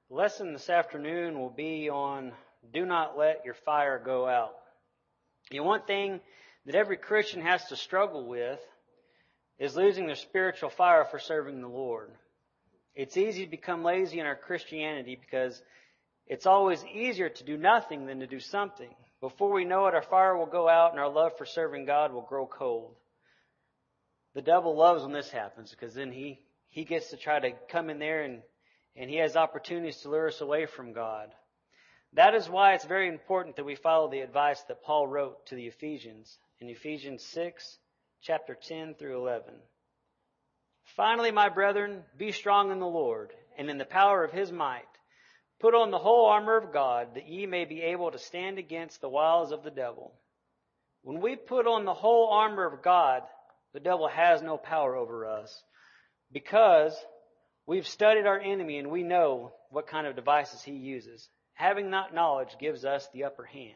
The lesson this afternoon will be on do not let your fire go out. One thing that every Christian has to struggle with is losing their spiritual fire for serving the Lord. It's easy to become lazy in our Christianity because it's always easier to do nothing than to do something. Before we know it, our fire will go out and our love for serving God will grow cold. The devil loves when this happens because then he gets to try to come in there and he has opportunities to lure us away from God. That is why it's very important that we follow the advice that Paul wrote to the Ephesians in Ephesians 6, chapter 10 through 11. Finally, my brethren, be strong in the Lord and in the power of His might. Put on the whole armor of God that ye may be able to stand against the wiles of the devil. When we put on the whole armor of God, the devil has no power over us because we've studied our enemy and we know what kind of devices he uses. Having that knowledge gives us the upper hand.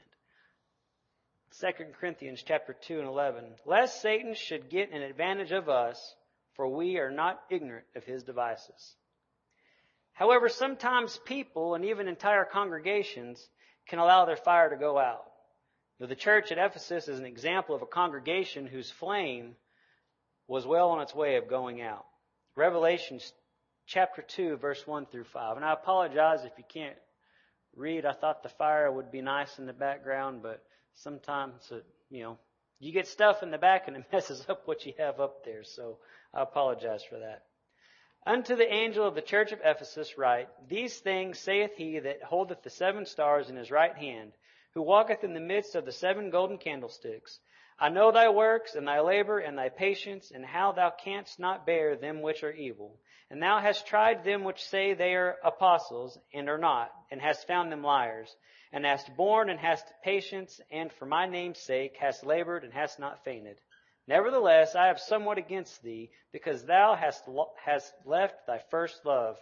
2 Corinthians chapter 2 and 11. Lest Satan should get an advantage of us, for we are not ignorant of his devices. However, sometimes people and even entire congregations can allow their fire to go out. The church at Ephesus is an example of a congregation whose flame was well on its way of going out. Revelation chapter 2, verse 1 through 5. And I apologize if you can't read. I thought the fire would be nice in the background, but sometimes, you get stuff in the back and it messes up what you have up there. So I apologize for that. Unto the angel of the church of Ephesus write, These things saith he that holdeth the 7 stars in his right hand, who walketh in the midst of the 7 golden candlesticks. I know thy works, and thy labor, and thy patience, and how thou canst not bear them which are evil. And thou hast tried them which say they are apostles, and are not, and hast found them liars. And hast borne, and hast patience, and for my name's sake hast labored, and hast not fainted. Nevertheless, I have somewhat against thee, because thou hast left thy first love.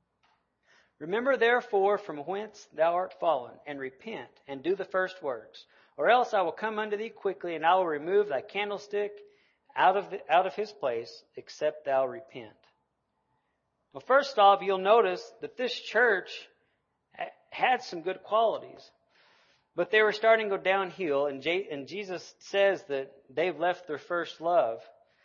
Remember therefore from whence thou art fallen, and repent, and do the first works. Or else I will come unto thee quickly, and I will remove thy candlestick out of his place, except thou repent. Well, first off, you'll notice that this church had some good qualities. But they were starting to go downhill, and Jesus says that they've left their first love.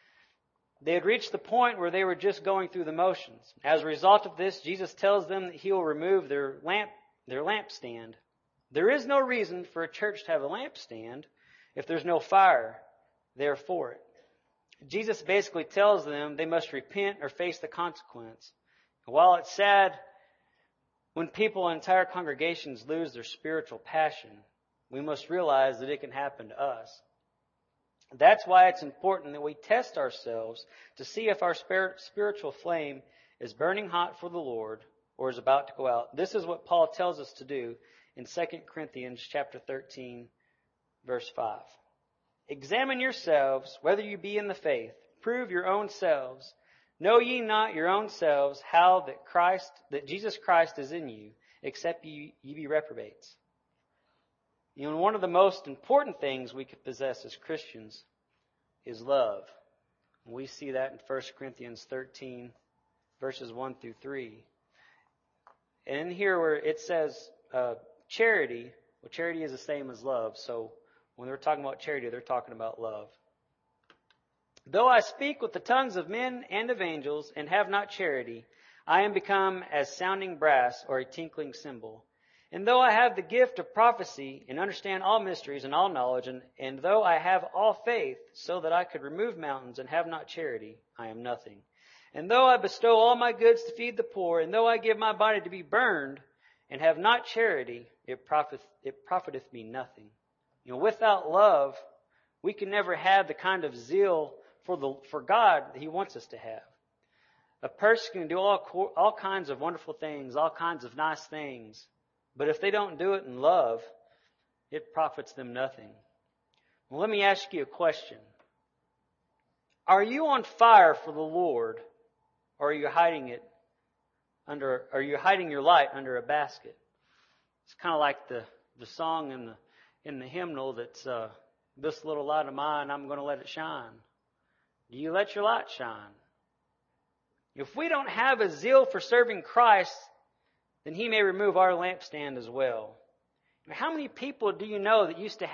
They had reached the point where they were just going through the motions. As a result of this, Jesus tells them that He will remove their lampstand. There is no reason for a church to have a lampstand if there's no fire there for it. Jesus basically tells them they must repent or face the consequence. While it's sad when people in entire congregations lose their spiritual passion, we must realize that it can happen to us. That's why it's important that we test ourselves to see if our spiritual flame is burning hot for the Lord or is about to go out. This is what Paul tells us to do in 2 Corinthians chapter 13, verse 5. Examine yourselves whether you be in the faith. Prove your own selves. Know ye not your own selves how that Jesus Christ is in you, except ye be reprobates. One of the most important things we could possess as Christians is love. We see that in 1 Corinthians 13, verses 1 through 3. And in here where it says charity, well, charity is the same as love. So when they're talking about charity, they're talking about love. Though I speak with the tongues of men and of angels and have not charity, I am become as sounding brass or a tinkling cymbal. And though I have the gift of prophecy and understand all mysteries and all knowledge, and though I have all faith so that I could remove mountains and have not charity, I am nothing. And though I bestow all my goods to feed the poor, and though I give my body to be burned and have not charity, it profiteth me nothing. Without love, we can never have the kind of zeal for God that He wants us to have. A person can do all kinds of wonderful things, all kinds of nice things, but if they don't do it in love, it profits them nothing. Well, let me ask you a question. Are you on fire for the Lord, or are you hiding your light under a basket? It's kind of like the song in the hymnal that's this little light of mine, I'm going to let it shine. Do you let your light shine? If we don't have a zeal for serving Christ, then he may remove our lampstand as well. How many people do you know that used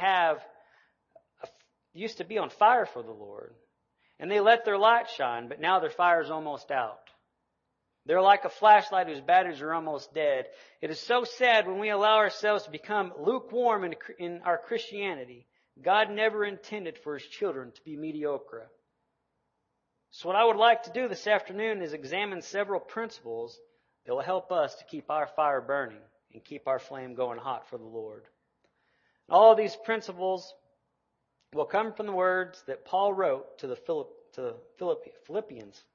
to be on fire for the Lord? And they let their light shine, but now their fire is almost out. They're like a flashlight whose batteries are almost dead. It is so sad when we allow ourselves to become lukewarm in our Christianity. God never intended for His children to be mediocre. So what I would like to do this afternoon is examine several principles that will help us to keep our fire burning and keep our flame going hot for the Lord. All of these principles will come from the words that Paul wrote to the Philippians.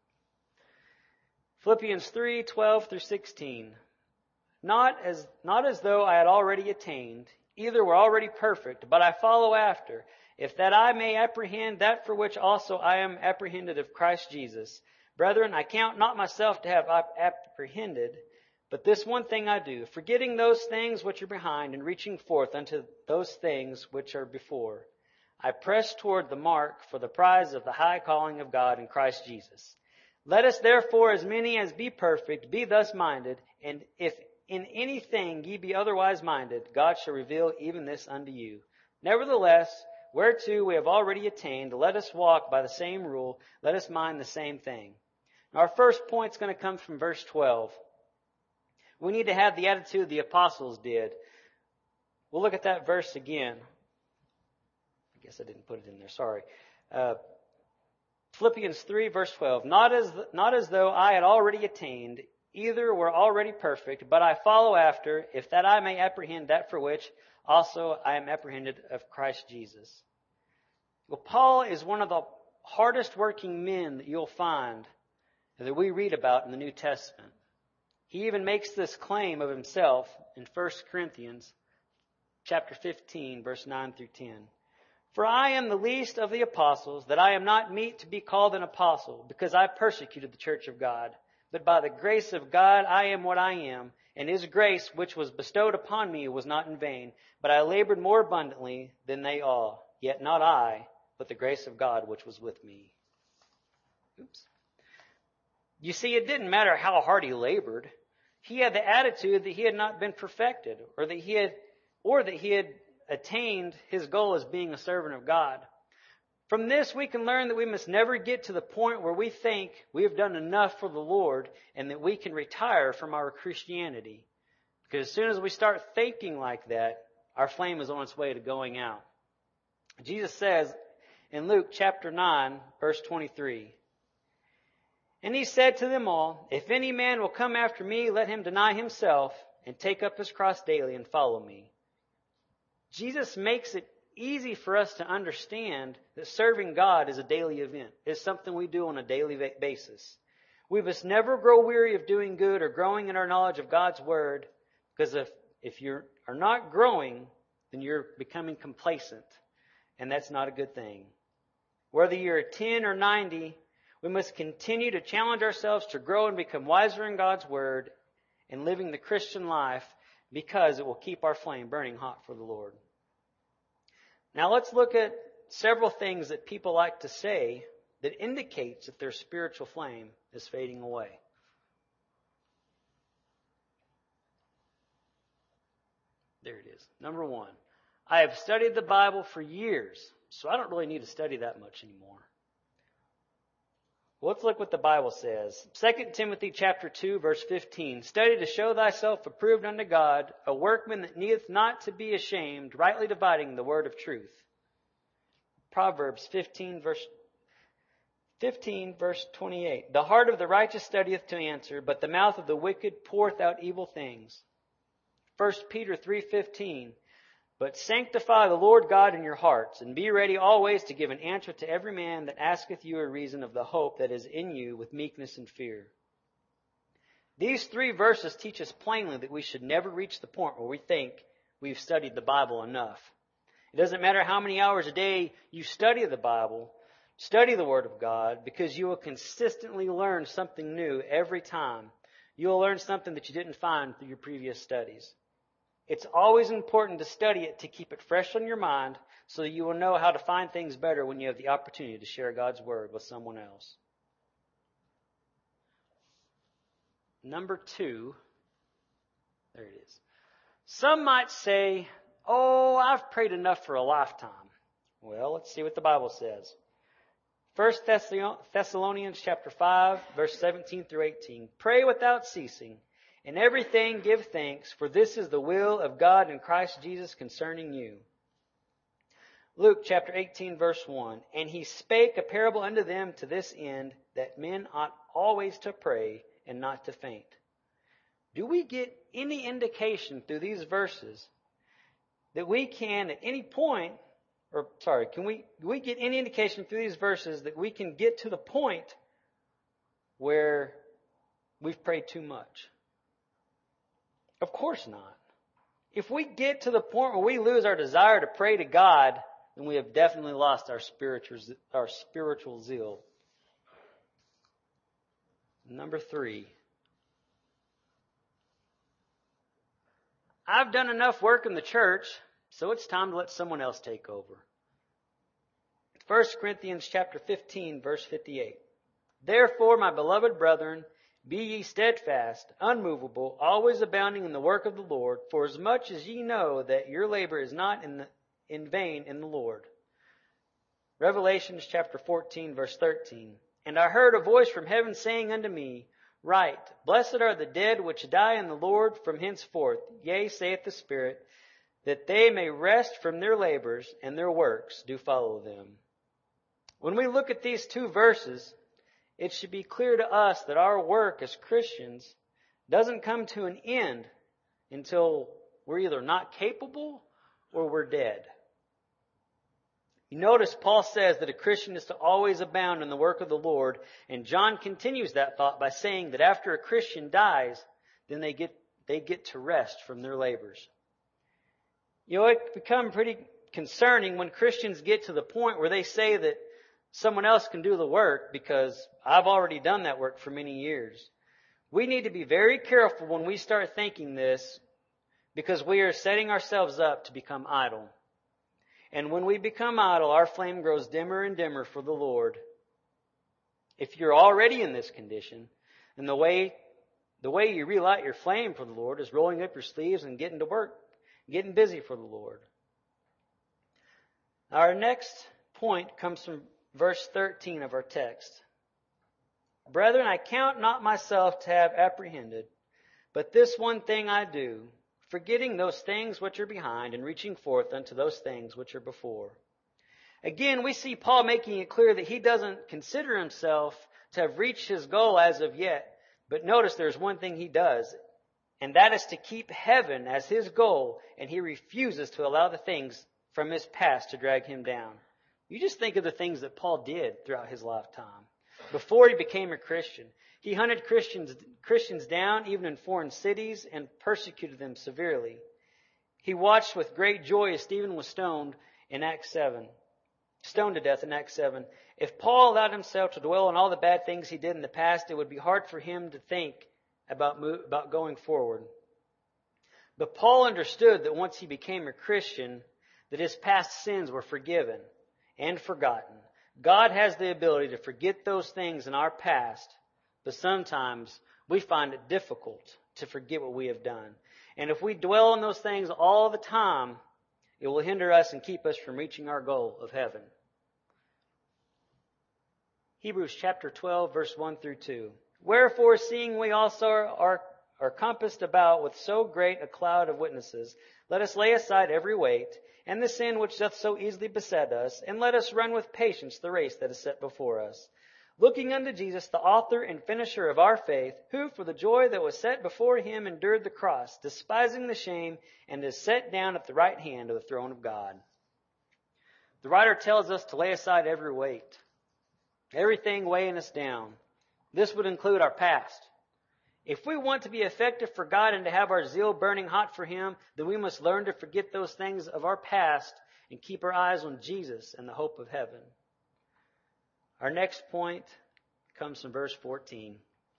Philippians 3:12 through 16. Not as though I had already attained, either were already perfect, but I follow after, if that I may apprehend that for which also I am apprehended of Christ Jesus. Brethren, I count not myself to have apprehended, but this one thing I do, forgetting those things which are behind and reaching forth unto those things which are before. I press toward the mark for the prize of the high calling of God in Christ Jesus. Let us therefore, as many as be perfect, be thus minded, and if in anything ye be otherwise minded, God shall reveal even this unto you. Nevertheless, whereto we have already attained, let us walk by the same rule, let us mind the same thing. Now our first point is going to come from verse 12. We need to have the attitude the apostles did. We'll look at that verse again. I guess I didn't put it in there, sorry. Philippians 3, verse 12. Not as though I had already attained, either were already perfect, but I follow after, if that I may apprehend that for which also I am apprehended of Christ Jesus. Well, Paul is one of the hardest working men that you'll find that we read about in the New Testament. He even makes this claim of himself in 1 Corinthians chapter 15, verse 9 through 10. For I am the least of the apostles, that I am not meet to be called an apostle, because I persecuted the church of God. But by the grace of God I am what I am, and His grace which was bestowed upon me was not in vain. But I labored more abundantly than they all, yet not I, but the grace of God which was with me. Oops. You see, it didn't matter how hard he labored. He had the attitude that he had not been perfected, or that he had attained his goal as being a servant of God. From this, we can learn that we must never get to the point where we think we have done enough for the Lord and that we can retire from our Christianity. Because as soon as we start thinking like that, our flame is on its way to going out. Jesus says in Luke chapter 9, verse 23, And He said to them all, If any man will come after me, let him deny himself and take up his cross daily and follow me. Jesus makes it easy for us to understand that serving God is a daily event. It's something we do on a daily basis. We must never grow weary of doing good or growing in our knowledge of God's Word, because if you are not growing, then you're becoming complacent, and that's not a good thing. Whether you're 10 or 90, we must continue to challenge ourselves to grow and become wiser in God's Word and living the Christian life, because it will keep our flame burning hot for the Lord. Now let's look at several things that people like to say that indicates that their spiritual flame is fading away. There it is. Number 1. I have studied the Bible for years, so I don't really need to study that much anymore. Let's look what the Bible says. 2 Timothy chapter 2, verse 15. Study to show thyself approved unto God, a workman that needeth not to be ashamed, rightly dividing the word of truth. Proverbs 15, verse 28. The heart of the righteous studieth to answer, but the mouth of the wicked poureth out evil things. 1 Peter 3:15. But sanctify the Lord God in your hearts, and be ready always to give an answer to every man that asketh you a reason of the hope that is in you with meekness and fear. These 3 verses teach us plainly that we should never reach the point where we think we've studied the Bible enough. It doesn't matter how many hours a day you study the Bible, study the Word of God, because you will consistently learn something new every time. You will learn something that you didn't find through your previous studies. It's always important to study it to keep it fresh on your mind so that you will know how to find things better when you have the opportunity to share God's Word with someone else. Number 2, There it is. Some might say, oh, I've prayed enough for a lifetime. Well, let's see what the Bible says. 1 Thessalonians chapter 5, verse 17 through 18. Pray without ceasing. In everything give thanks, for this is the will of God in Christ Jesus concerning you. Luke chapter 18, verse 1. And he spake a parable unto them to this end, that men ought always to pray and not to faint. Do we get any indication through these verses that we can at any point, can we get any indication through these verses that we can get to the point where we've prayed too much? Of course not. If we get to the point where we lose our desire to pray to God, then we have definitely lost our spiritual zeal. Number 3. I've done enough work in the church, so it's time to let someone else take over. 1 Corinthians chapter 15, verse 58. Therefore, my beloved brethren, be ye steadfast, unmovable, always abounding in the work of the Lord, for as much as ye know that your labor is not in vain in the Lord. Revelations chapter 14, verse 13. And I heard a voice from heaven saying unto me, Write, blessed are the dead which die in the Lord from henceforth, yea, saith the Spirit, that they may rest from their labors, and their works do follow them. When we look at these two verses, it should be clear to us that our work as Christians doesn't come to an end until we're either not capable or we're dead. You notice Paul says that a Christian is to always abound in the work of the Lord, and John continues that thought by saying that after a Christian dies, then they get to rest from their labors. You know, it becomes pretty concerning when Christians get to the point where they say that someone else can do the work because I've already done that work for many years. We need to be very careful when we start thinking this, because we are setting ourselves up to become idle. And when we become idle, our flame grows dimmer and dimmer for the Lord. If you're already in this condition, then the way you relight your flame for the Lord is rolling up your sleeves and getting to work, getting busy for the Lord. Our next point comes from verse 13 of our text. Brethren, I count not myself to have apprehended, but this one thing I do, forgetting those things which are behind and reaching forth unto those things which are before. Again, we see Paul making it clear that he doesn't consider himself to have reached his goal as of yet. But notice there's one thing he does, and that is to keep heaven as his goal, and he refuses to allow the things from his past to drag him down. You just think of the things that Paul did throughout his lifetime. Before he became a Christian, he hunted Christians down even in foreign cities and persecuted them severely. He watched with great joy as Stephen was stoned to death in Acts 7. If Paul allowed himself to dwell on all the bad things he did in the past, it would be hard for him to think about going forward. But Paul understood that once he became a Christian, that his past sins were forgiven and forgotten. God has the ability to forget those things in our past, but sometimes we find it difficult to forget what we have done. And if we dwell on those things all the time, it will hinder us and keep us from reaching our goal of heaven. Hebrews chapter 12, verse 1 through 2. Wherefore, seeing we also are compassed about with so great a cloud of witnesses, let us lay aside every weight, and the sin which doth so easily beset us, and let us run with patience the race that is set before us. Looking unto Jesus, the author and finisher of our faith, who for the joy that was set before him endured the cross, despising the shame, and is set down at the right hand of the throne of God. The writer tells us to lay aside every weight, everything weighing us down. This would include our past. If we want to be effective for God and to have our zeal burning hot for Him, then we must learn to forget those things of our past and keep our eyes on Jesus and the hope of heaven. Our next point comes from verse 14.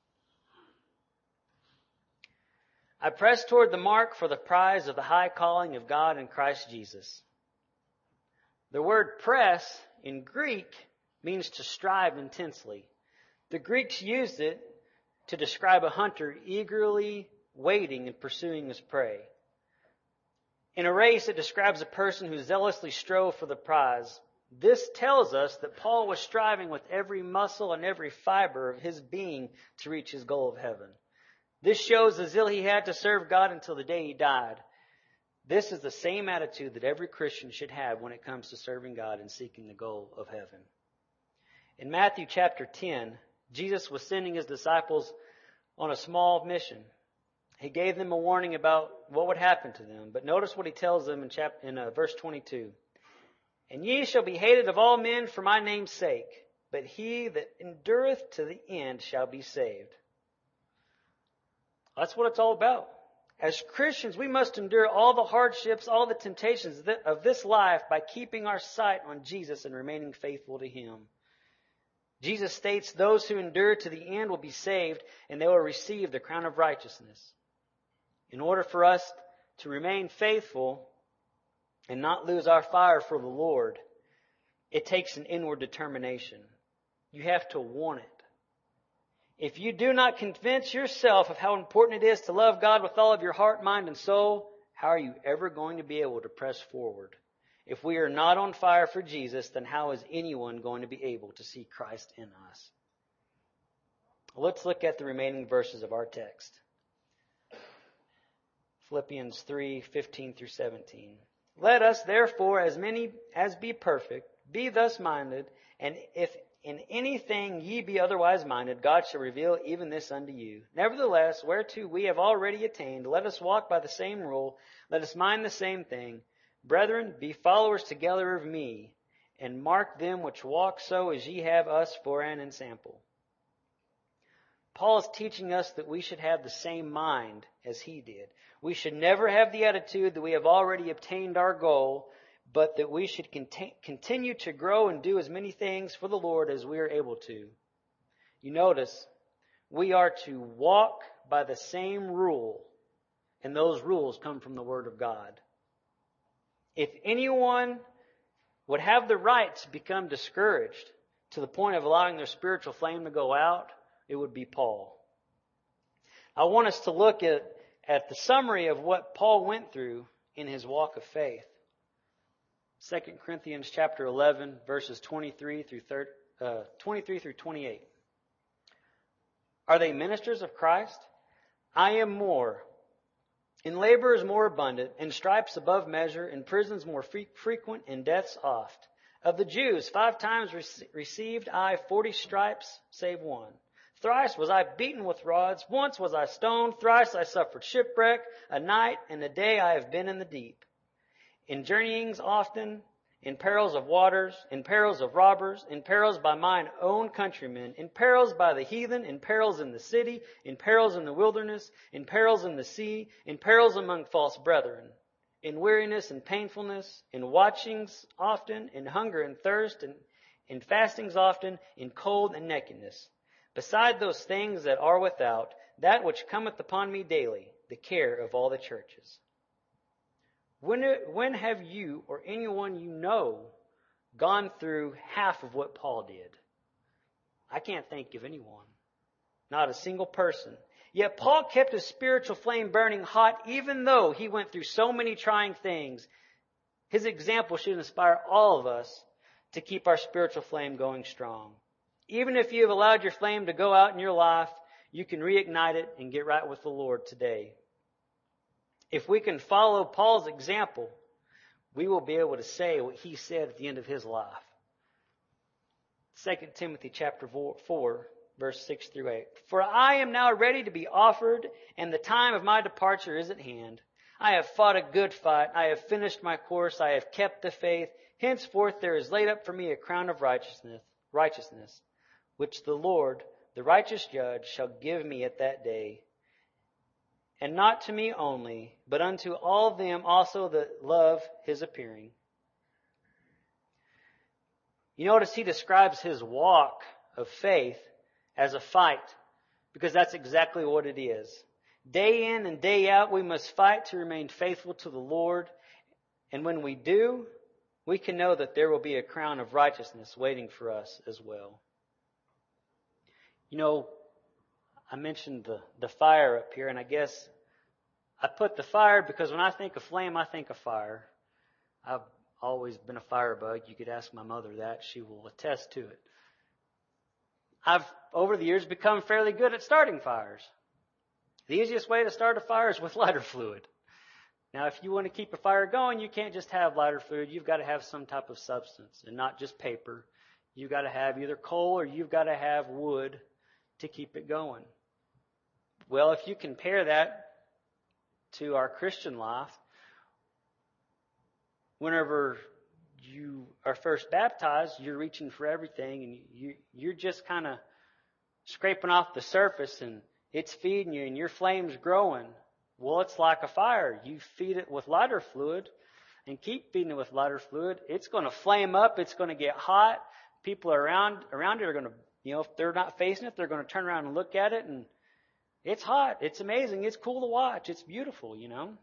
I press toward the mark for the prize of the high calling of God in Christ Jesus. The word press in Greek means to strive intensely. The Greeks used it to describe a hunter eagerly waiting and pursuing his prey. In a race, it describes a person who zealously strove for the prize. This tells us that Paul was striving with every muscle and every fiber of his being to reach his goal of heaven. This shows the zeal he had to serve God until the day he died. This is the same attitude that every Christian should have when it comes to serving God and seeking the goal of heaven. In Matthew chapter 10, Jesus was sending his disciples on a small mission. He gave them a warning about what would happen to them. But notice what he tells them in verse 22. And ye shall be hated of all men for my name's sake, but he that endureth to the end shall be saved. That's what it's all about. As Christians, we must endure all the hardships, all the temptations of this life by keeping our sight on Jesus and remaining faithful to him. Jesus states those who endure to the end will be saved and they will receive the crown of righteousness. In order for us to remain faithful and not lose our fire for the Lord, it takes an inward determination. You have to want it. If you do not convince yourself of how important it is to love God with all of your heart, mind, and soul, how are you ever going to be able to press forward? If we are not on fire for Jesus, then how is anyone going to be able to see Christ in us? Let's look at the remaining verses of our text. Philippians 3:15 through 17. Let us therefore, as many as be perfect, be thus minded, and if in anything ye be otherwise minded, God shall reveal even this unto you. Nevertheless, whereto we have already attained, let us walk by the same rule, let us mind the same thing. Brethren, be followers together of me, and mark them which walk so as ye have us for an ensample. Paul is teaching us that we should have the same mind as he did. We should never have the attitude that we have already obtained our goal, but that we should continue to grow and do as many things for the Lord as we are able to. You notice, we are to walk by the same rule, and those rules come from the Word of God. If anyone would have the right to become discouraged to the point of allowing their spiritual flame to go out, it would be Paul. I want us to look at the summary of what Paul went through in his walk of faith. 2 Corinthians chapter 11, verses 23 through 28. Are they ministers of Christ? I am more. In labors more abundant, in stripes above measure, in prisons more frequent, in deaths oft. Of the Jews, 5 times received I 40 stripes, save one. Thrice was I beaten with rods, once was I stoned, thrice I suffered shipwreck, a night and a day I have been in the deep. In journeyings often, in perils of waters, in perils of robbers, in perils by mine own countrymen, in perils by the heathen, in perils in the city, in perils in the wilderness, in perils in the sea, in perils among false brethren, in weariness and painfulness, in watchings often, in hunger and thirst, in fastings often, in cold and nakedness. Beside those things that are without, that which cometh upon me daily, the care of all the churches. When have you or anyone you know gone through half of what Paul did? I can't think of anyone. Not a single person. Yet Paul kept his spiritual flame burning hot even though he went through so many trying things. His example should inspire all of us to keep our spiritual flame going strong. Even if you have allowed your flame to go out in your life, you can reignite it and get right with the Lord today. If we can follow Paul's example, we will be able to say what he said at the end of his life. 2 Timothy chapter 4, verse 6 through 8. For I am now ready to be offered, and the time of my departure is at hand. I have fought a good fight. I have finished my course. I have kept the faith. Henceforth there is laid up for me a crown of righteousness, which the Lord, the righteous judge, shall give me at that day. And not to me only, but unto all them also that love his appearing. You notice he describes his walk of faith as a fight, because that's exactly what it is. Day in and day out, we must fight to remain faithful to the Lord. And when we do, we can know that there will be a crown of righteousness waiting for us as well. You know, I mentioned the fire up here, and I guess I put the fire because when I think of flame, I think of fire. I've always been a firebug. You could ask my mother that. She will attest to it. I've, over the years, become fairly good at starting fires. The easiest way to start a fire is with lighter fluid. Now, if you want to keep a fire going, you can't just have lighter fluid. You've got to have some type of substance and not just paper. You've got to have either coal or you've got to have wood to keep it going. Well, if you compare that to our Christian life, whenever you are first baptized, you're reaching for everything and you're just kind of scraping off the surface and it's feeding you and your flame's growing. Well, it's like a fire. You feed it with lighter fluid and keep feeding it with lighter fluid. It's going to flame up. It's going to get hot. People around it are going to, if they're not facing it, they're going to turn around and look at it and it's hot. It's amazing. It's cool to watch. It's beautiful,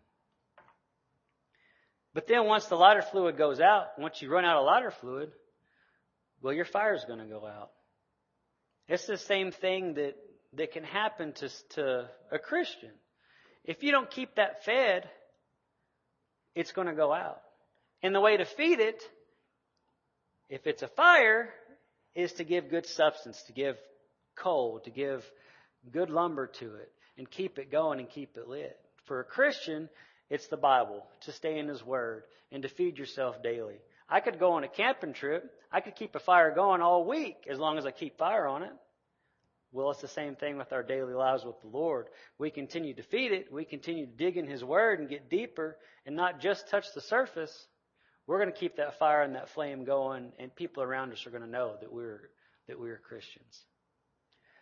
But then once the lighter fluid goes out, once you run out of lighter fluid, well, your fire's going to go out. It's the same thing that can happen to a Christian. If you don't keep that fed, it's going to go out. And the way to feed it, if it's a fire, is to give good substance, to give coal, to give good lumber to it, and keep it going and keep it lit. For a Christian, it's the Bible, to stay in His Word, and to feed yourself daily. I could go on a camping trip. I could keep a fire going all week as long as I keep fire on it. Well, it's the same thing with our daily lives with the Lord. We continue to feed it. We continue to dig in His Word and get deeper and not just touch the surface. We're going to keep that fire and that flame going, and people around us are going to know that we're Christians.